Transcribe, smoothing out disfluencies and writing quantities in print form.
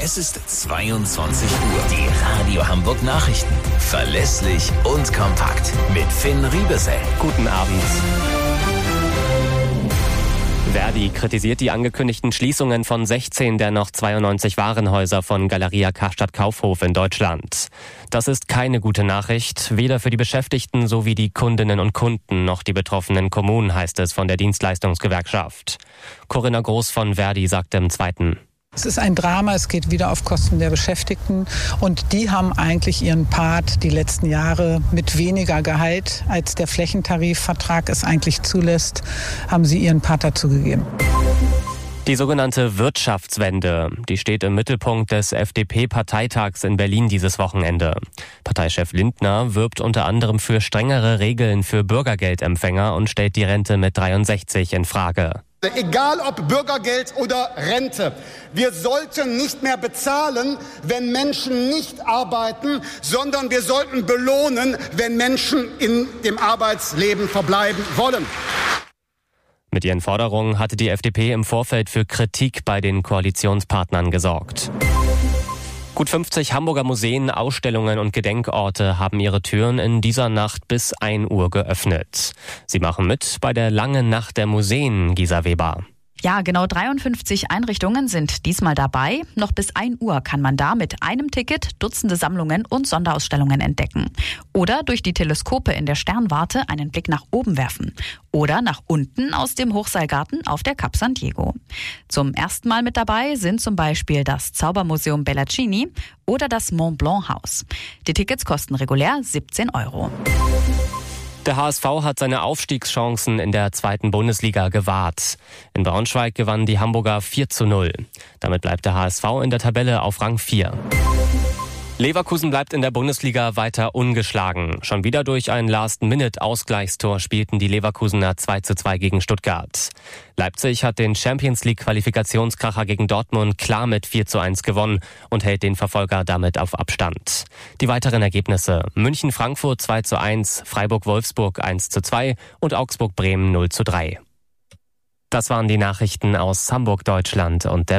Es ist 22 Uhr. Die Radio Hamburg Nachrichten. Verlässlich und kompakt. Mit Finn Riebesell. Guten Abend. Verdi kritisiert die angekündigten Schließungen von 16 der noch 92 Warenhäuser von Galeria Karstadt Kaufhof in Deutschland. Das ist keine gute Nachricht, weder für die Beschäftigten sowie die Kundinnen und Kunden noch die betroffenen Kommunen, heißt es von der Dienstleistungsgewerkschaft. Corinna Groß von Verdi sagte im Zweiten: Es ist ein Drama, es geht wieder auf Kosten der Beschäftigten und die haben eigentlich ihren Part die letzten Jahre mit weniger Gehalt, als der Flächentarifvertrag es eigentlich zulässt, haben sie ihren Part dazu gegeben. Die sogenannte Wirtschaftswende, die steht im Mittelpunkt des FDP-Parteitags in Berlin dieses Wochenende. Parteichef Lindner wirbt unter anderem für strengere Regeln für Bürgergeldempfänger und stellt die Rente mit 63 in Frage. Egal ob Bürgergeld oder Rente, wir sollten nicht mehr bezahlen, wenn Menschen nicht arbeiten, sondern wir sollten belohnen, wenn Menschen in dem Arbeitsleben verbleiben wollen. Mit ihren Forderungen hatte die FDP im Vorfeld für Kritik bei den Koalitionspartnern gesorgt. Gut 50 Hamburger Museen, Ausstellungen und Gedenkorte haben ihre Türen in dieser Nacht bis 1 Uhr geöffnet. Sie machen mit bei der langen Nacht der Museen, Gisa Weber. Ja, genau 53 Einrichtungen sind diesmal dabei. Noch bis 1 Uhr kann man da mit einem Ticket Dutzende Sammlungen und Sonderausstellungen entdecken. Oder durch die Teleskope in der Sternwarte einen Blick nach oben werfen. Oder nach unten aus dem Hochseilgarten auf der Cap San Diego. Zum ersten Mal mit dabei sind zum Beispiel das Zaubermuseum Bellaccini oder das Mont Blanc Haus. Die Tickets kosten regulär 17 €. Der HSV hat seine Aufstiegschancen in der 2. Bundesliga gewahrt. In Braunschweig gewannen die Hamburger 4:0. Damit bleibt der HSV in der Tabelle auf Rang 4. Leverkusen bleibt in der Bundesliga weiter ungeschlagen. Schon wieder durch ein Last-Minute-Ausgleichstor spielten die Leverkusener 2:2 gegen Stuttgart. Leipzig hat den Champions-League-Qualifikationskracher gegen Dortmund klar mit 4:1 gewonnen und hält den Verfolger damit auf Abstand. Die weiteren Ergebnisse: München-Frankfurt 2:1, Freiburg-Wolfsburg 1:2 und Augsburg-Bremen 0:3. Das waren die Nachrichten aus Hamburg, Deutschland und der